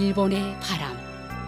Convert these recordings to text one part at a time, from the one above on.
일본의 바람.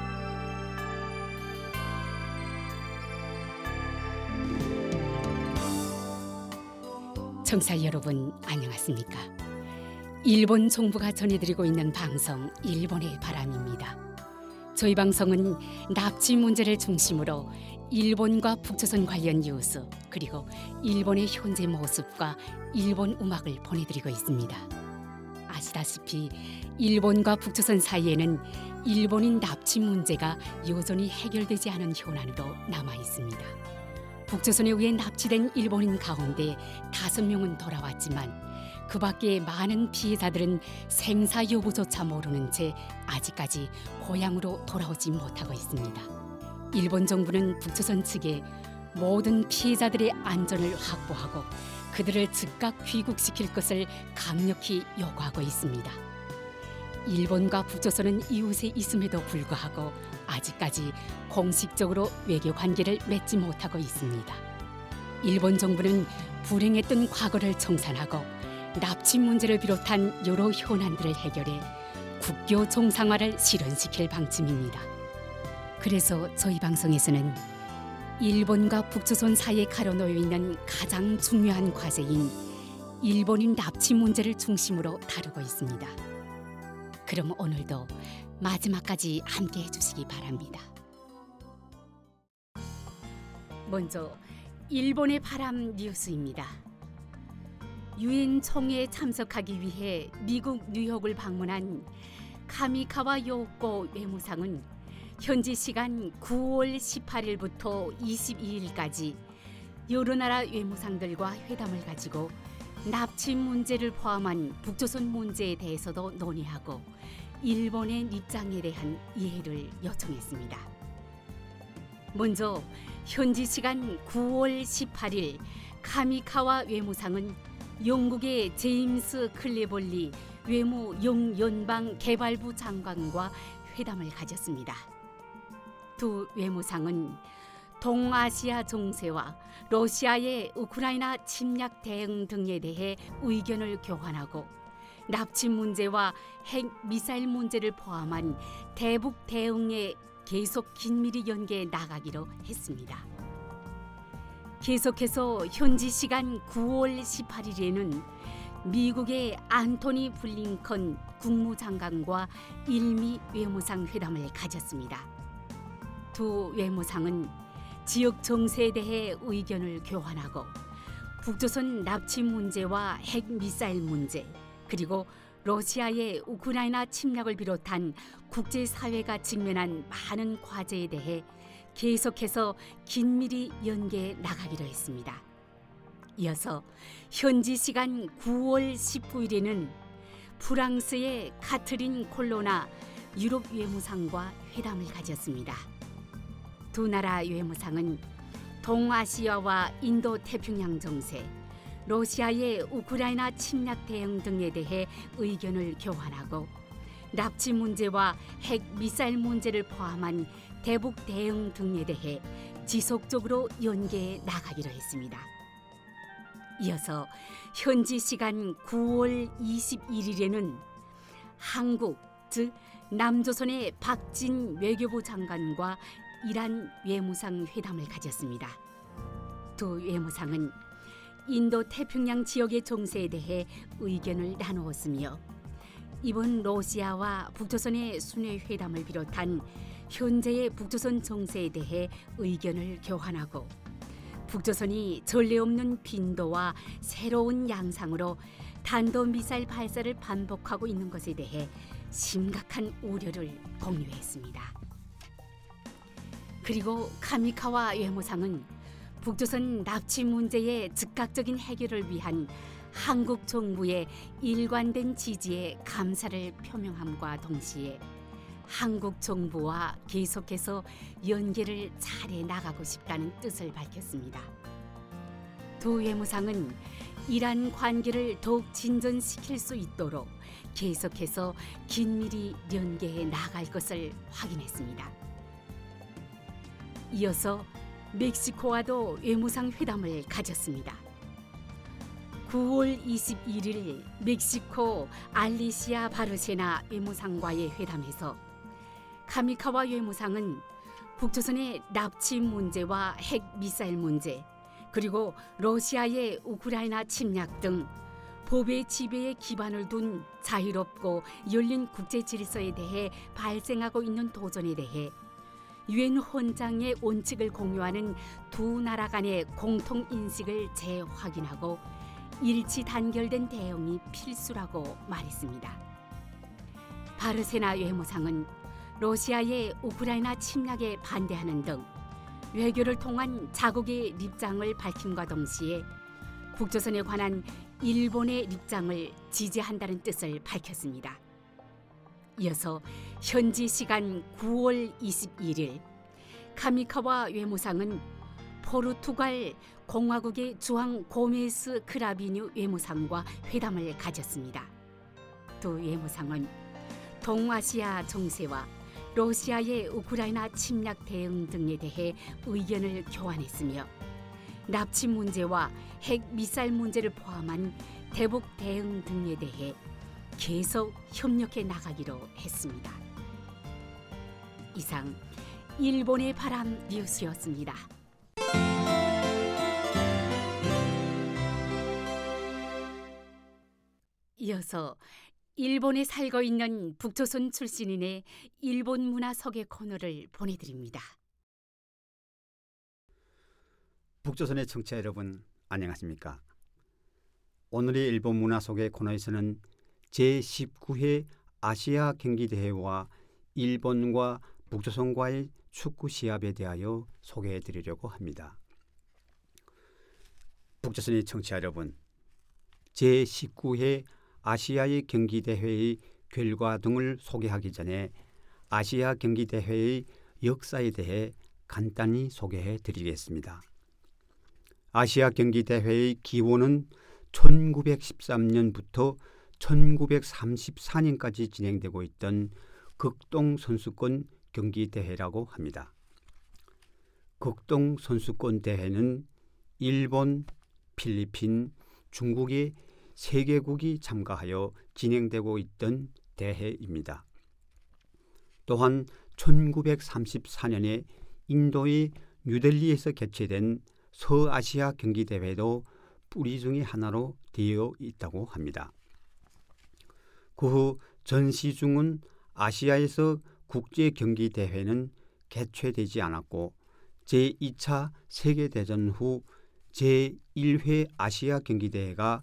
청취자 여러분 안녕하십니까? 일본 정부가 전해드리고 있는 방송 일본의 바람입니다. 저희 방송은 납치 문제를 중심으로 일본과 북조선 관련 뉴스 그리고 일본의 현재 모습과 일본 음악을 보내드리고 있습니다. 아시다시피 일본과 북조선 사이에는 일본인 납치 문제가 여전히 해결되지 않은 현안으로 남아 있습니다. 북조선에 의해 납치된 일본인 가운데 5명은 돌아왔지만 그 밖에 많은 피해자들은 생사 여부조차 모르는 채 아직까지 고향으로 돌아오지 못하고 있습니다. 일본 정부는 북조선 측에 모든 피해자들의 안전을 확보하고 그들을 즉각 귀국시킬 것을 강력히 요구하고 있습니다. 일본과 북조선은 이웃에 있음에도 불구하고 아직까지 공식적으로 외교 관계를 맺지 못하고 있습니다. 일본 정부는 불행했던 과거를 청산하고 납치 문제를 비롯한 여러 현안들을 해결해 국교 정상화를 실현시킬 방침입니다. 그래서 저희 방송에서는 일본과 북조선 사이에 가로놓여 있는 가장 중요한 과제인 일본인 납치 문제를 중심으로 다루고 있습니다. 그럼 오늘도 마지막까지 함께 해주시기 바랍니다. 먼저 일본의 바람 뉴스입니다. 유엔 총회에 참석하기 위해 미국 뉴욕을 방문한 카미카와 요코 외무상은 현지 시간 9월 18일부터 22일까지 여러 나라 외무상들과 회담을 가지고 납치 문제를 포함한 북조선 문제에 대해서도 논의하고 일본의 입장에 대한 이해를 요청했습니다. 먼저 현지 시간 9월 18일 카미카와 외무상은 영국의 제임스 클레볼리 외무 영연방개발부 장관과 회담을 가졌습니다. 두 외무상은 동아시아 정세와 러시아의 우크라이나 침략 대응 등에 대해 의견을 교환하고 납치 문제와 핵 미사일 문제를 포함한 대북 대응에 계속 긴밀히 연계해 나가기로 했습니다. 계속해서 현지 시간 9월 18일에는 미국의 안토니 블링컨 국무장관과 일미 외무상 회담을 가졌습니다. 두 외무상은 지역 정세에 대해 의견을 교환하고 북조선 납치 문제와 핵 미사일 문제 그리고 러시아의 우크라이나 침략을 비롯한 국제사회가 직면한 많은 과제에 대해 계속해서 긴밀히 연계해 나가기로 했습니다. 이어서 현지 시간 9월 19일에는 프랑스의 카트린 콜로나 유럽 외무상과 회담을 가졌습니다. 두 나라 외무상은 동아시아와 인도 태평양 정세, 러시아의 우크라이나 침략 대응 등에 대해 의견을 교환하고 납치 문제와 핵 미사일 문제를 포함한 대북 대응 등에 대해 지속적으로 연계해 나가기로 했습니다. 이어서 현지 시간 9월 21일에는 한국, 즉 남조선의 박진 외교부 장관과 이란 외무상 회담을 가졌습니다. 두 외무상은 인도 태평양 지역의 정세에 대해 의견을 나누었으며 이번 러시아와 북조선의 순회 회담을 비롯한 현재의 북조선 정세에 대해 의견을 교환하고 북조선이 전례 없는 빈도와 새로운 양상으로 탄도미사일 발사를 반복하고 있는 것에 대해 심각한 우려를 공유했습니다. 그리고 카미카와 외무상은 북조선 납치 문제의 즉각적인 해결을 위한 한국 정부의 일관된 지지에 감사를 표명함과 동시에 한국 정부와 계속해서 연계를 잘해 나가고 싶다는 뜻을 밝혔습니다. 두 외무상은 이란 관계를 더욱 진전시킬 수 있도록 계속해서 긴밀히 연계해 나갈 것을 확인했습니다. 이어서 멕시코와도 외무상 회담을 가졌습니다. 9월 21일 멕시코 알리시아 바르세나 외무상과의 회담에서 카미카와 외무상은 북조선의 납치 문제와 핵 미사일 문제, 그리고 러시아의 우크라이나 침략 등 법의 지배에 기반을 둔 자유롭고 열린 국제 질서에 대해 발생하고 있는 도전에 대해 유엔 헌장의 원칙을 공유하는 두 나라 간의 공통 인식을 재확인하고 일치 단결된 대응이 필수라고 말했습니다. 바르세나 외무상은 러시아의 우크라이나 침략에 반대하는 등 외교를 통한 자국의 입장을 밝힘과 동시에 북조선에 관한 일본의 입장을 지지한다는 뜻을 밝혔습니다. 이어서 현지 시간 9월 21일 카미카와 외무상은 포르투갈 공화국의 주한 고메스 크라비뉴 외무상과 회담을 가졌습니다. 두 외무상은 동아시아 정세와 러시아의 우크라이나 침략 대응 등에 대해 의견을 교환했으며 납치 문제와 핵 미사일 문제를 포함한 대북 대응 등에 대해 계속 협력해 나가기로 했습니다. 이상 일본의 바람 뉴스였습니다. 이어서 일본에 살고 있는 북조선 출신인의 일본 문화 소개 코너를 보내드립니다. 북조선의 청취자 여러분, 안녕하십니까? 오늘의 일본 문화 소개 코너에서는 제19회 아시아 경기대회와 일본과 북조선과의 축구 시합에 대하여 소개해 드리려고 합니다. 북조선의 청취자 여러분, 제19회 아시아의 경기대회의 결과 등을 소개하기 전에 아시아 경기대회의 역사에 대해 간단히 소개해 드리겠습니다. 아시아 경기대회의 기원은 1913년부터 1934년까지 진행되고 있던 극동 선수권 경기대회라고 합니다. 극동 선수권 대회는 일본, 필리핀, 중국의 3개국이 참가하여 진행되고 있던 대회입니다. 또한 1934년에 인도의 뉴델리에서 개최된 서아시아 경기대회도 뿌리 중의 하나로 되어 있다고 합니다. 그 후 전시중은 아시아에서 국제경기대회는 개최되지 않았고 제2차 세계대전 후 제1회 아시아 경기대회가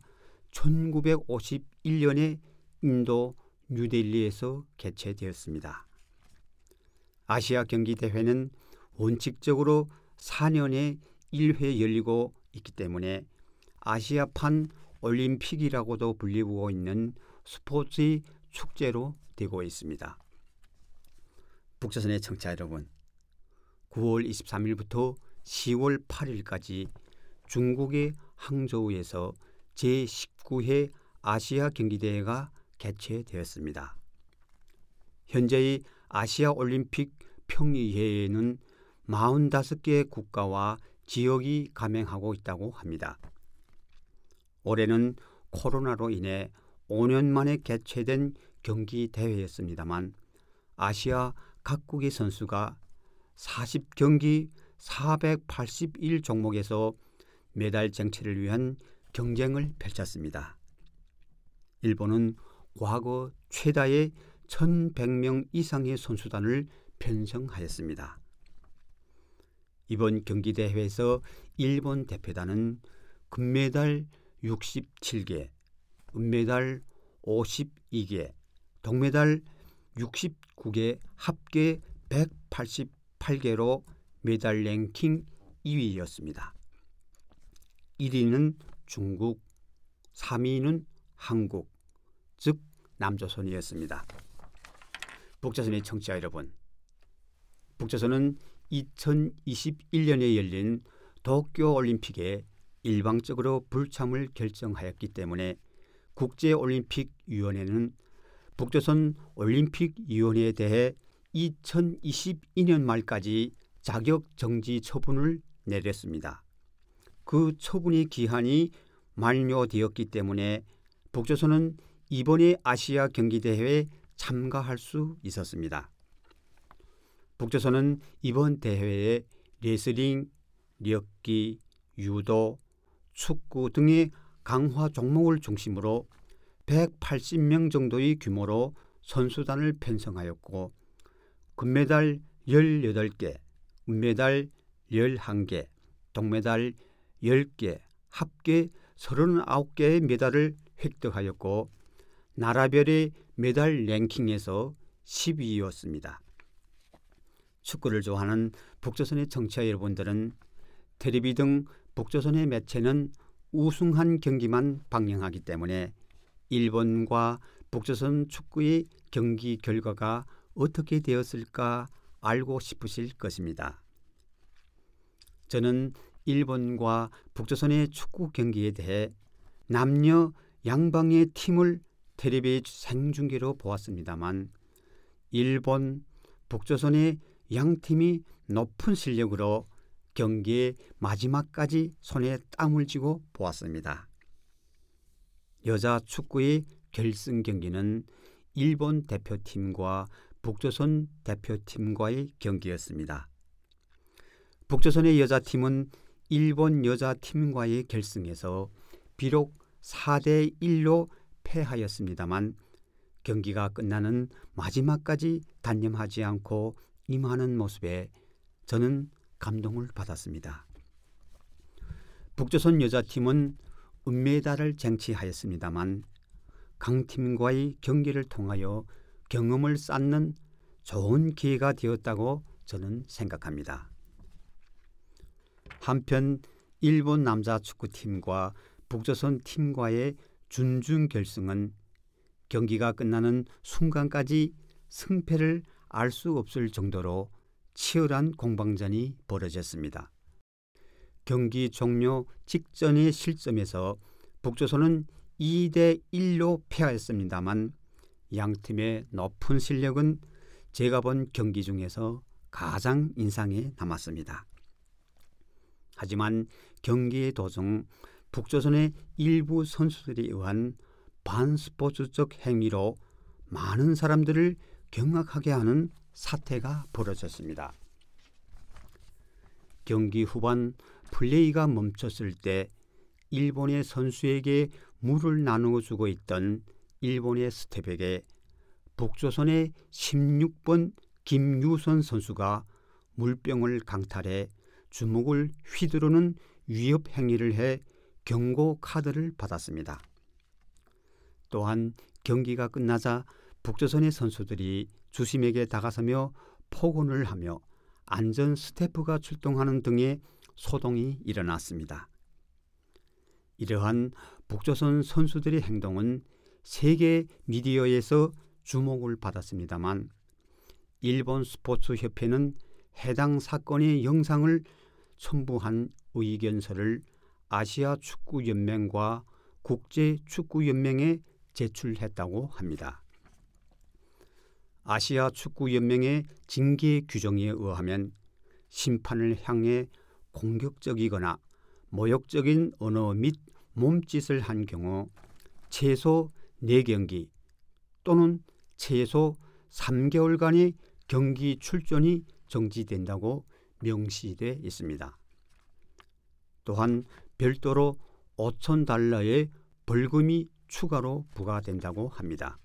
1951년에 인도 뉴델리에서 개최되었습니다. 아시아 경기대회는 원칙적으로 4년에 1회 열리고 있기 때문에 아시아판 올림픽이라고도 불리고 있는 스포츠의 축제로 되고 있습니다. 북조선의 청취자 여러분, 9월 23일부터 10월 8일까지 중국의 항저우에서 제19회 아시아 경기대회가 개최되었습니다. 현재의 아시아 올림픽 평의회에는 45개의 국가와 지역이 가맹하고 있다고 합니다. 올해는 코로나로 인해 5년 만에 개최된 경기대회였습니다만 아시아 각국의 선수가 40경기 481 종목에서 메달 쟁취를 위한 경쟁을 펼쳤습니다. 일본은 과거 최다의 1,100명 이상의 선수단을 편성하였습니다. 이번 경기대회에서 일본 대표단은 금메달 67개, 은메달 52개, 동메달 69개, 합계 188개로 메달 랭킹 2위였습니다. 1위는 중국, 3위는 한국, 즉 남조선이었습니다. 북조선의 청취자 여러분, 북조선은 2021년에 열린 도쿄올림픽에 일방적으로 불참을 결정하였기 때문에 국제올림픽위원회는 북조선 올림픽위원회에 대해 2022년 말까지 자격정지 처분을 내렸습니다. 그 처분의 기한이 만료되었기 때문에 북조선은 이번에 아시아 경기대회에 참가할 수 있었습니다. 북조선은 이번 대회에 레슬링, 력기, 유도, 축구 등의 강화 종목을 중심으로 180명 정도의 규모로 선수단을 편성하였고 금메달 18개, 은메달 11개, 동메달 10개, 합계 39개의 메달을 획득하였고 나라별의 메달 랭킹에서 10위였습니다. 축구를 좋아하는 북조선의 청취자 여러분들은 텔레비 등 북조선의 매체는 우승한 경기만 방영하기 때문에 일본과 북조선 축구의 경기 결과가 어떻게 되었을까 알고 싶으실 것입니다. 저는 일본과 북조선의 축구 경기에 대해 남녀 양방의 팀을 텔레비의 생중계로 보았습니다만 일본, 북조선의 양팀이 높은 실력으로 경기의 마지막까지 손에 땀을 쥐고 보았습니다. 여자 축구의 결승 경기는 일본 대표팀과 북조선 대표팀과의 경기였습니다. 북조선의 여자팀은 일본 여자팀과의 결승에서 비록 4대1로 패하였습니다만 경기가 끝나는 마지막까지 단념하지 않고 임하는 모습에 저는 감동을 받았습니다. 북조선 여자팀은 은메달을 쟁취하였습니다만 강팀과의 경기를 통하여 경험을 쌓는 좋은 기회가 되었다고 저는 생각합니다. 한편 일본 남자 축구팀과 북조선 팀과의 준중 결승은 경기가 끝나는 순간까지 승패를 알 수 없을 정도로 치열한 공방전이 벌어졌습니다. 경기 종료 직전의 실점에서 북조선은 2대1로 패하였습니다만 양팀의 높은 실력은 제가 본 경기 중에서 가장 인상에 남았습니다. 하지만 경기의 도중 북조선의 일부 선수들에 의한 반스포츠적 행위로 많은 사람들을 경악하게 하는 사태가 벌어졌습니다. 경기 후반 플레이가 멈췄을 때 일본의 선수에게 물을 나누어 주고 있던 일본의 스텝에게 북조선의 16번 김유선 선수가 물병을 강탈해 주먹을 휘두르는 위협 행위를 해 경고 카드를 받았습니다. 또한 경기가 끝나자 북조선의 선수들이 주심에게 다가서며 폭언을 하며 안전 스태프가 출동하는 등의 소동이 일어났습니다. 이러한 북조선 선수들의 행동은 세계 미디어에서 주목을 받았습니다만 일본 스포츠 협회는 해당 사건의 영상을 첨부한 의견서를 아시아 축구 연맹과 국제 축구 연맹에 제출했다고 합니다. 아시아 축구 연맹의 징계 규정에 의하면 심판을 향해 공격적이거나 모욕적인 언어 및 몸짓을 한 경우 최소 4경기 또는 최소 3개월간의 경기 출전이 정지된다고 명시돼 있습니다. 또한 별도로 $5,000의 벌금이 추가로 부과된다고 합니다.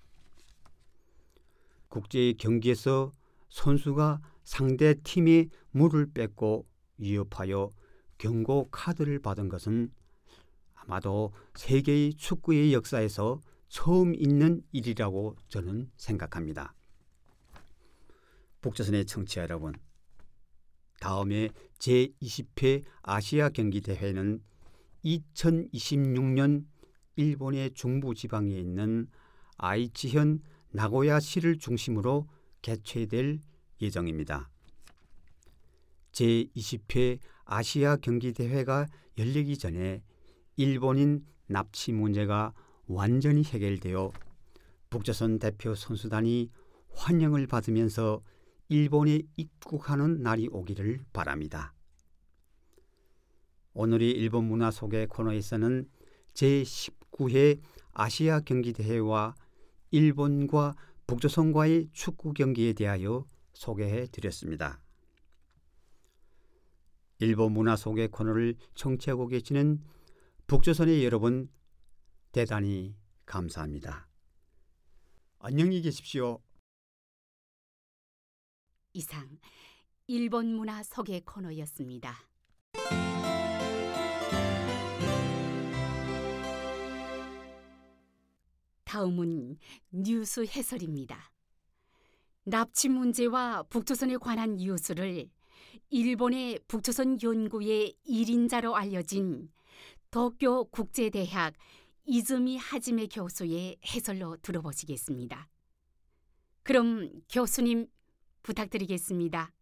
국제 경기에서 선수가 상대 팀의 물을 뺏고 위협하여 경고 카드를 받은 것은 아마도 세계의 축구의 역사에서 처음 있는 일이라고 저는 생각합니다. 북조선의 청취자 여러분, 다음에 제20회 아시아 경기 대회는 2026년 일본의 중부지방에 있는 아이치현 나고야시를 중심으로 개최될 예정입니다. 제20회 아시아 경기 대회가 열리기 전에 일본인 납치 문제가 완전히 해결되어 북조선 대표 선수단이 환영을 받으면서 일본에 입국하는 날이 오기를 바랍니다. 오늘의 일본 문화 소개 코너에서는 제19회 아시아 경기 대회와 일본과 북조선과의 축구 경기에 대하여 소개해 드렸습니다. 일본 문화 소개 코너를 청취하고 계시는 북조선의 여러분, 대단히 감사합니다. 안녕히 계십시오. 이상 일본 문화 소개 코너였습니다. 다음은 뉴스 해설입니다. 납치 문제와 북조선에 관한 뉴스를 일본의 북조선 연구의 1인자로 알려진 도쿄 국제대학 이즈미 하지메 교수의 해설로 들어보시겠습니다. 그럼 교수님 부탁드리겠습니다.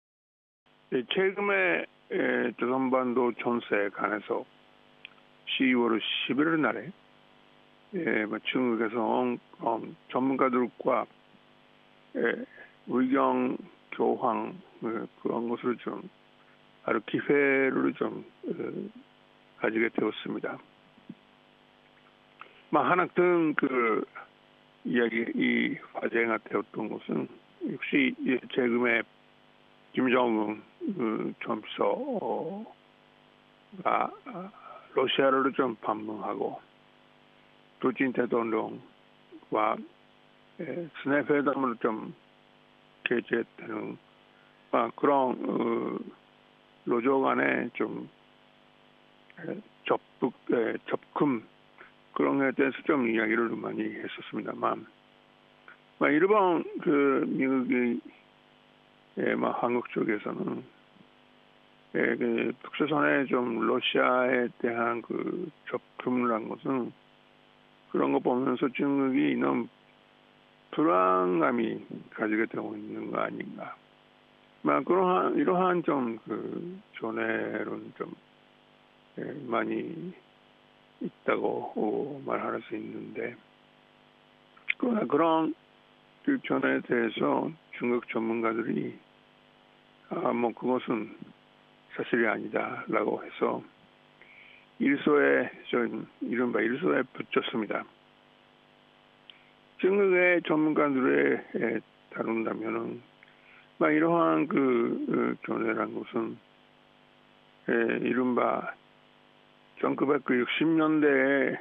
최근에 조선반도 전세에 관해서 10월 11일 날에 중국에서 전문가들과 의견 교환 그런 것을 좀 아주 기회를 좀 가지게 되었습니다. 하나 큰 그 이야기 이 화제가 되었던 것은 역시 최근에 김정은 전비서가 러시아를 좀 방문하고 푸틴 대통령과 스냅 회담을 좀 개최되는 그런 로조 간의 좀 접근 그런 것에 대해서 좀 이야기를 많이 했었습니다만, 일본 미국이 한국 쪽에서는 그 북조선에 좀 러시아에 대한 그 접근을 한 것은 그런 거 보면서 중국이 너무 불안감이 가지게 되고 있는 거 아닌가. 이러한 좀 그 견해론 좀 많이 있다고 말할 수 있는데, 그러나 그런 그 견해에 대해서 중국 전문가들이 그것은 사실이 아니다라고 해서 이른바 일소에 붙였습니다. 중국의 전문가들에 다룬다면은 이러한 그 견해란 것은 이른바 1960년대의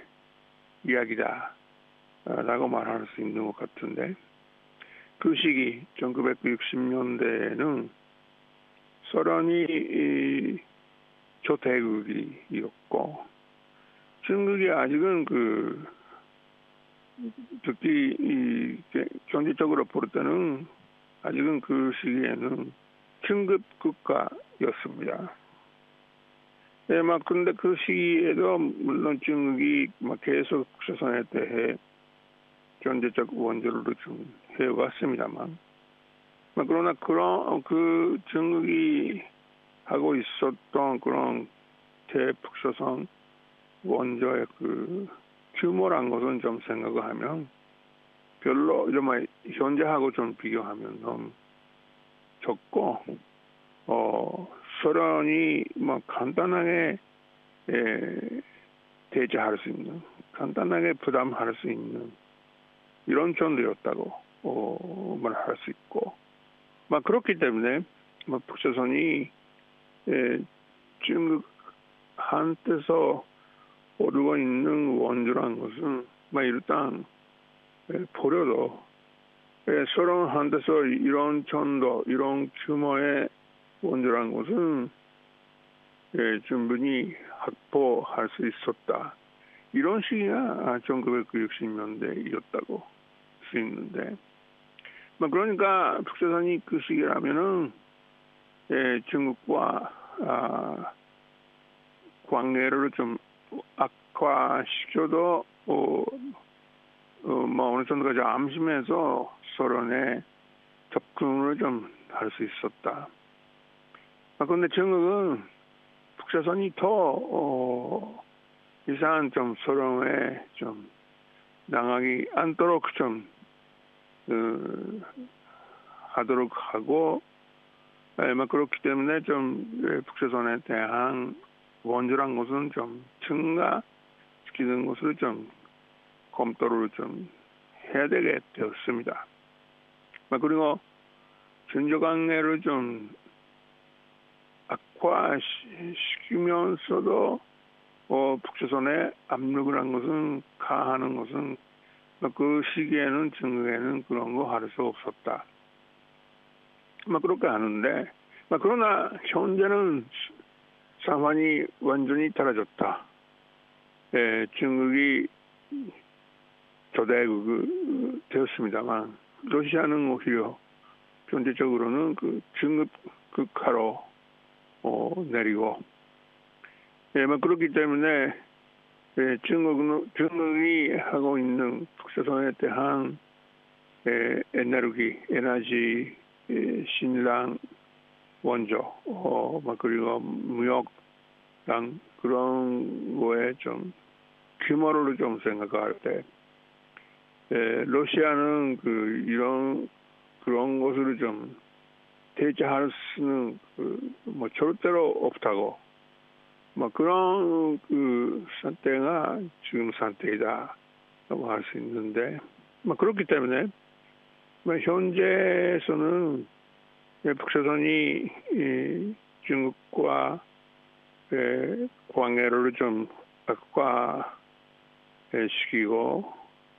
이야기다라고 말할 수 있는 것 같은데, 그 시기 1960년대에는 소련이 초대국이었고 중국이 아직은 특히 경제적으로 볼 때는 아직은 그 시기에는 중급 국가였습니다. 근데 그 시기에도 물론 중국이 계속 북조선에 대해 경제적 원조를 좀 해왔습니다만, 그러나 그런 그 중국이 하고 있었던 그런 대북조선 원조의 그 규모란 것은 좀 생각을 하면 별로 현재하고 좀 비교하면 너무 적고, 소련이 간단하게 대처할 수 있는, 간단하게 부담할 수 있는 이런 정도였다고 말할 수 있고, 그렇기 때문에 북조선이 중국한테서 오르고 있는 원조라는 것은 일단 보려도 소련한테서 이런 정도, 이런 규모의 원조라는 것은 충분히 확보할 수 있었다. 이런 시기가 1960년대였다고 할 수 있는데, 그러니까 북조선이 그 시기라면은 중국과 관계를 좀 악화시켜도 어느 정도까지 암심해서 소련에 접근을 좀 할 수 있었다. 그런데 중국은 북조선이 더 이상 좀 소련에 좀 당하지 않도록 좀 하도록 하고, 그렇기 때문에 좀 북조선에 대한 원조란 것은 좀 증가시키는 것을 좀 검토를 좀 해야 되게 되었습니다. 그리고 전조관계를 좀 악화시키면서도 북조선에 압력을 한 것은 가하는 것은 그 시기에는 중국에는 그런 거 할 수 없었다. 그렇게 하는데 그러나 현재는 상황이 완전히 달라졌다. 중국이 조대국이 되었습니다만 러시아는 오히려 경제적으로는 그 중국 극하로 내리고 그렇기 때문에 중국이 하고 있는 북조선에 대한 에너지, 신랑 원조, 그리고 무역랑 그런 거에 좀 규모를 좀 생각할 때 러시아는 그런 것을 좀 대처할 수는 절대로 없다고 그런 상태가 지금 상태이다라고 할 수 있는데 그렇기 때문에 현재에서는 북조선이 중국과 관계를 좀 악화시키고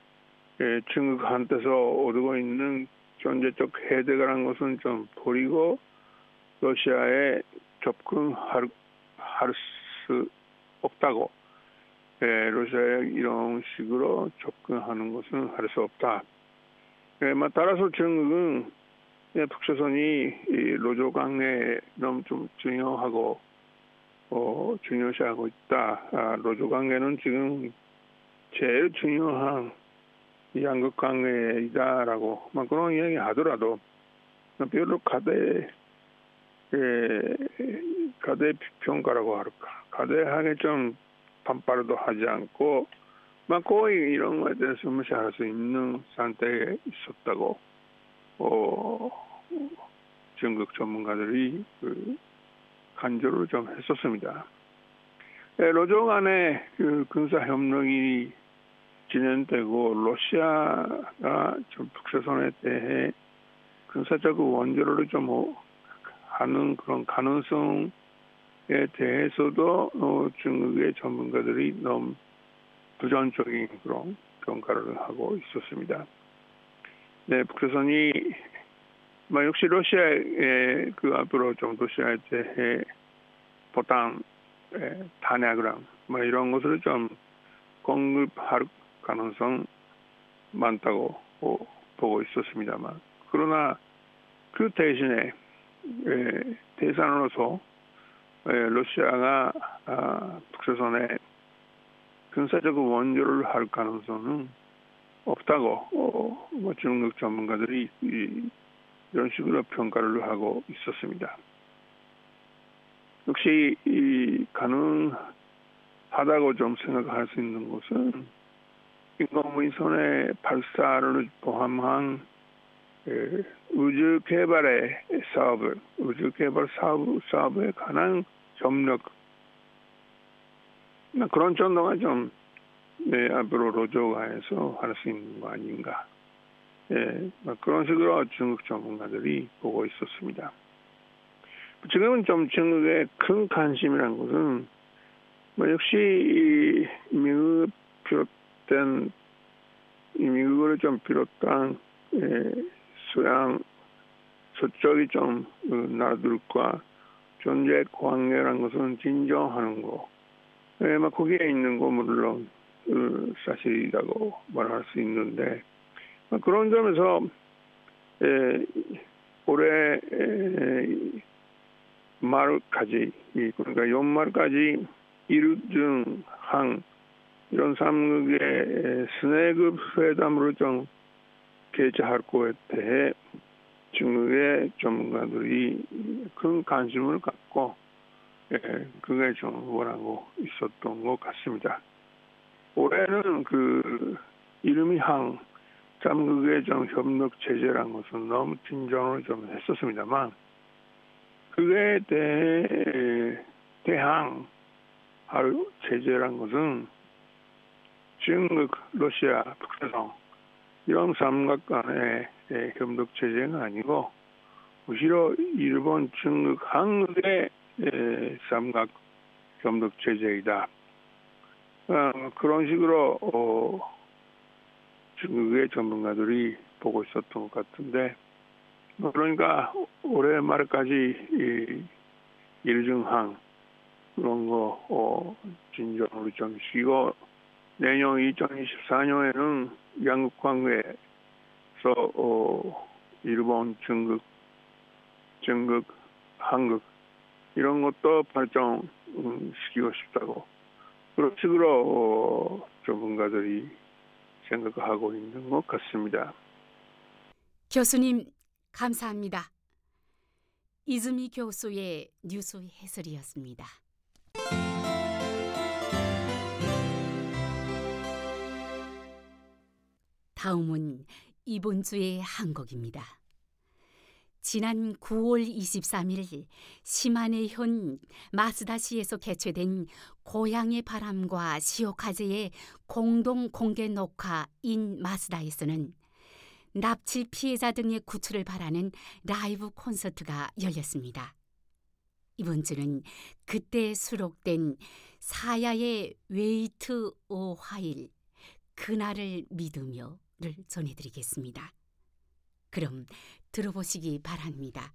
중국한테서 얻고 있는 경제적 혜택이라는 것은 좀 버리고 러시아에 접근할 수 없다고 러시아에 이런 식으로 접근하는 것은 할 수 없다. 따라서 중국은 북조선이 로조 관계에 너무 좀 중요하고 중요시하고 있다. 로조 관계는 지금 제일 중요한 양국 관계이다라고 그런 이야기 하더라도 별로 가대 평가라고 할까. 가대하게 좀 반발도 하지 않고 거의 이런 거에 대해서 무시할 수 있는 상태에 있었다고 중국 전문가들이 간주를 좀 했었습니다. 로조 간의 군사 협력이 진행되고 러시아가 좀 북조선에 대해 군사적 원조를 좀 하는 그런 가능성에 대해서도 중국의 전문가들이 너무 부정적인 그런 평가를 하고 있었습니다. 북조선이 역시 러시아의 앞으로 좀 러시아에 대해 보단 탄약이랑 이런 것을 좀 공급할 가능성 많다고 보고 있었습니다만 그러나 그 대신에 대산으로서 러시아가 북조선에 군사적 원조를 할 가능성은 없다고 중국 전문가들이 이런 식으로 평가를 하고 있었습니다. 역시 가능하다고 좀 생각할 수 있는 것은 인공위성의 발사를 포함한 우주 개발 사업에 관한 협력 그런 정도가 좀 앞으로 로조가에서 할 수 있는 거 아닌가 그런 식으로 중국 전문가들이 보고 있었습니다. 지금은 좀 중국의 큰 관심이라는 것은 역시 미국을 좀 비롯한 서양 서쪽이 좀 나라들과 존재 관계라는 것은 진정하는 거. 거기에 있는 거 물론 사실이라고 말할 수 있는데 그런 점에서 올해 말까지 그러니까 연말까지 일중항 이런 3국의 스내급 회담으로 좀 개최할 것에 대해 중국의 전문가들이 큰 관심을 갖고 그게 좀 원하고 있었던 것 같습니다. 올해는 이름이 항 3국의 좀 협력 체제라는 것은 너무 진전을 좀 했었습니다만 그에 대항 할 체제라는 것은 중국, 러시아, 북조선 이런 삼각 간의 협력 체제가 아니고 무시로 일본 중국 한국의 삼각 협력 체제이다. 그런 식으로 중국의 전문가들이 보고 있었던 것 같은데, 그러니까 올해 말까지 일중항 그런 거 진정으로 좀 쉬고 내년 2024년에는 양국 관계에서 일본, 중국, 한국 이런 것도 발전시키고 싶다고 그런 식으로 전문가들이 생각하고 있는 것 같습니다. 교수님 감사합니다. 이즈미 교수의 뉴스 해설이었습니다. 다음은 이번 주의 한국입니다. 지난 9월 23일 시마네현 마쓰다시에서 개최된 고향의 바람과 시오카제의 공동 공개 녹화 인 마쓰다에서는 납치 피해자 등의 구출을 바라는 라이브 콘서트가 열렸습니다. 이번 주는 그때 수록된 사야의 웨이트 오 화일 그날을 믿으며를 전해드리겠습니다. 그럼 들어보시기 바랍니다.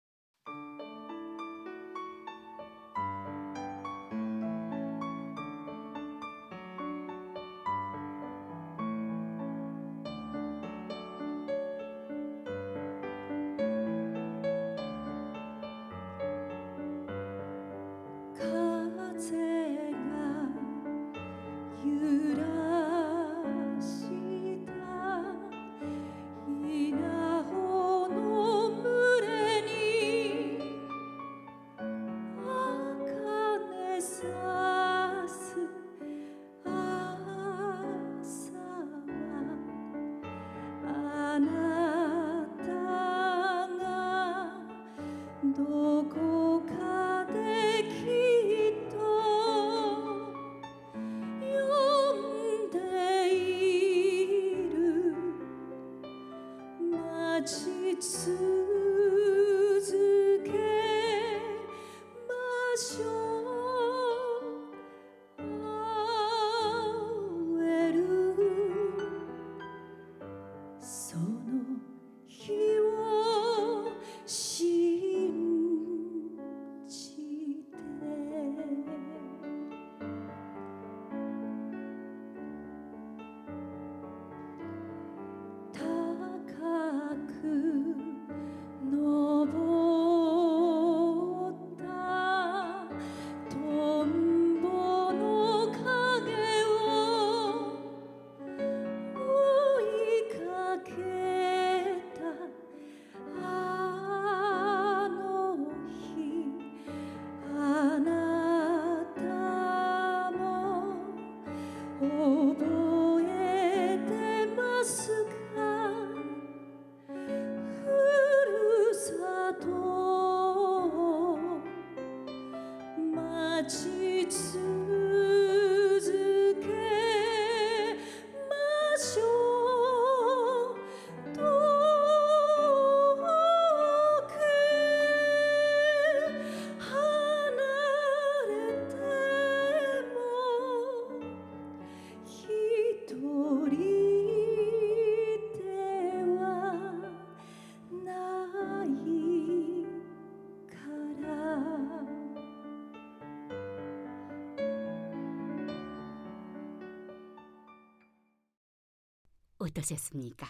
어떠셨습니까?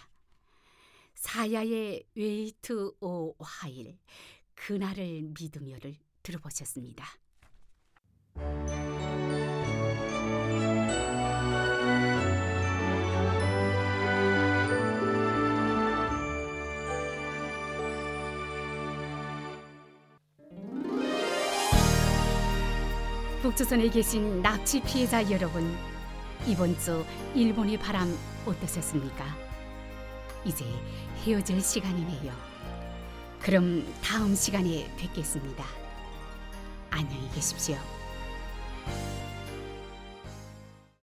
사야의 웨이트 오 화일 그날을 믿으며를 들어보셨습니다. 북조선에 계신 납치 피해자 여러분, 이번 주 일본의 바람 어떠셨습니까? 이제 헤어질 시간이네요. 그럼 다음 시간에 뵙겠습니다. 안녕히 계십시오.